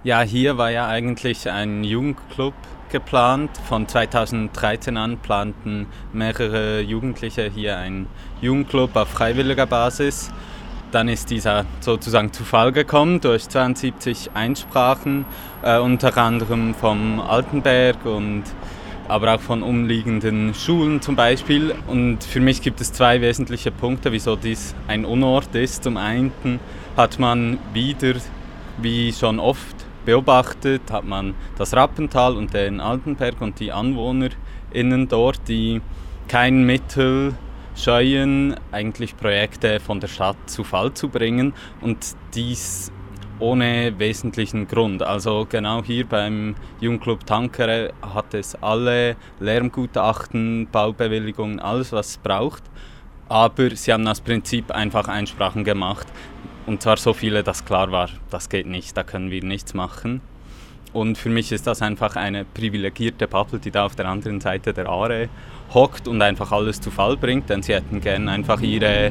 Ja, hier war ja eigentlich ein Jugendclub geplant. Von 2013 an planten mehrere Jugendliche hier einen Jugendclub auf freiwilliger Basis. Dann ist dieser sozusagen zu Fall gekommen durch 72 Einsprachen, unter anderem vom Altenberg und aber auch von umliegenden Schulen zum Beispiel. Und für mich gibt es zwei wesentliche Punkte, wieso dies ein Unort ist. Zum einen hat man wieder, wie schon oft beobachtet, hat man das Rappental und den Altenberg und die AnwohnerInnen dort, die kein Mittel scheuen, eigentlich Projekte von der Stadt zu Fall zu bringen und dies ohne wesentlichen Grund. Also genau hier beim Jugendclub Tankere hat es alle Lärmgutachten, Baubewilligungen, alles was es braucht. Aber sie haben aus Prinzip einfach Einsprachen gemacht. Und zwar so viele, dass klar war, das geht nicht, da können wir nichts machen. Und für mich ist das einfach eine privilegierte Bubble, die da auf der anderen Seite der Aare hockt und einfach alles zu Fall bringt, denn sie hätten gerne einfach ihre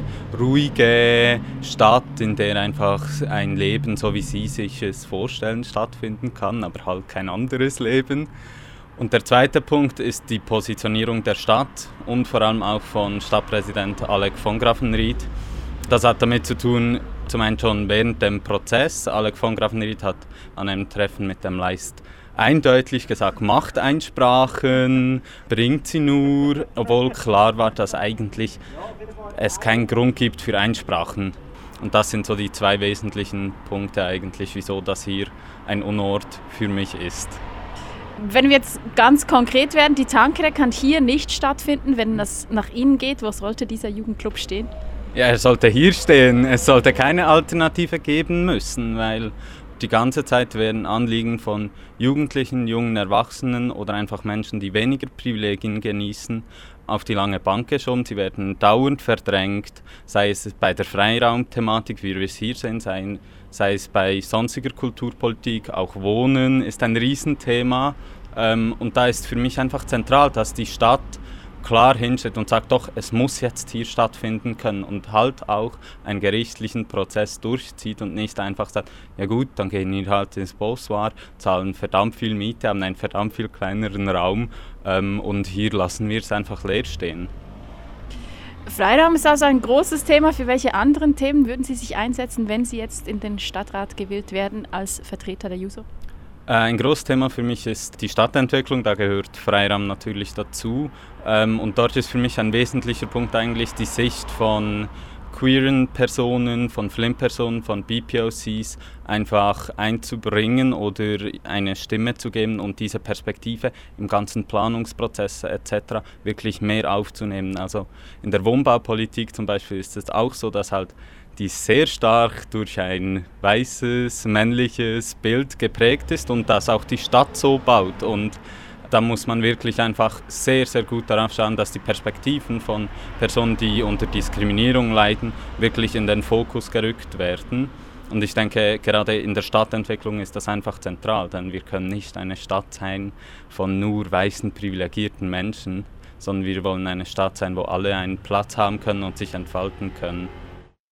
ruhige Stadt, in der einfach ein Leben, so wie sie sich es vorstellen, stattfinden kann, aber halt kein anderes Leben. Und der zweite Punkt ist die Positionierung der Stadt und vor allem auch von Stadtpräsident Alec von Grafenried. Das hat damit zu tun, zum einen schon während dem Prozess. Alec von Grafenried hat an einem Treffen mit dem Leist eindeutig gesagt, macht Einsprachen, bringt sie nur, obwohl klar war, dass eigentlich es keinen Grund gibt für Einsprachen. Und das sind so die zwei wesentlichen Punkte eigentlich, wieso das hier ein Unort für mich ist. Wenn wir jetzt ganz konkret werden, die Tankere kann hier nicht stattfinden, wenn das nach Ihnen geht. Wo sollte dieser Jugendclub stehen? Ja, er sollte hier stehen. Es sollte keine Alternative geben müssen, weil die ganze Zeit werden Anliegen von Jugendlichen, jungen Erwachsenen oder einfach Menschen, die weniger Privilegien genießen, auf die lange Bank geschoben. Sie werden dauernd verdrängt, sei es bei der Freiraumthematik, wie wir es hier sehen, sei es bei sonstiger Kulturpolitik. Auch Wohnen ist ein Riesenthema. Und da ist für mich einfach zentral, dass die Stadt klar hinsteht und sagt, doch, es muss jetzt hier stattfinden können und halt auch einen gerichtlichen Prozess durchzieht und nicht einfach sagt, ja gut, dann gehen wir halt ins Bossoir, zahlen verdammt viel Miete, haben einen verdammt viel kleineren Raum und hier lassen wir es einfach leer stehen. Freiraum ist also ein großes Thema. Für welche anderen Themen würden Sie sich einsetzen, wenn Sie jetzt in den Stadtrat gewählt werden als Vertreter der JUSO? Ein großes Thema für mich ist die Stadtentwicklung, da gehört Freiraum natürlich dazu. Und dort ist für mich ein wesentlicher Punkt eigentlich die Sicht von queeren Personen, von FLIM-Personen, von BPOCs einfach einzubringen oder eine Stimme zu geben und diese Perspektive im ganzen Planungsprozess etc. wirklich mehr aufzunehmen. Also in der Wohnbaupolitik zum Beispiel ist es auch so, dass halt die sehr stark durch ein weißes, männliches Bild geprägt ist und das auch die Stadt so baut. Und da muss man wirklich einfach sehr, sehr gut darauf schauen, dass die Perspektiven von Personen, die unter Diskriminierung leiden, wirklich in den Fokus gerückt werden. Und ich denke, gerade in der Stadtentwicklung ist das einfach zentral, denn wir können nicht eine Stadt sein von nur weißen, privilegierten Menschen, sondern wir wollen eine Stadt sein, wo alle einen Platz haben können und sich entfalten können.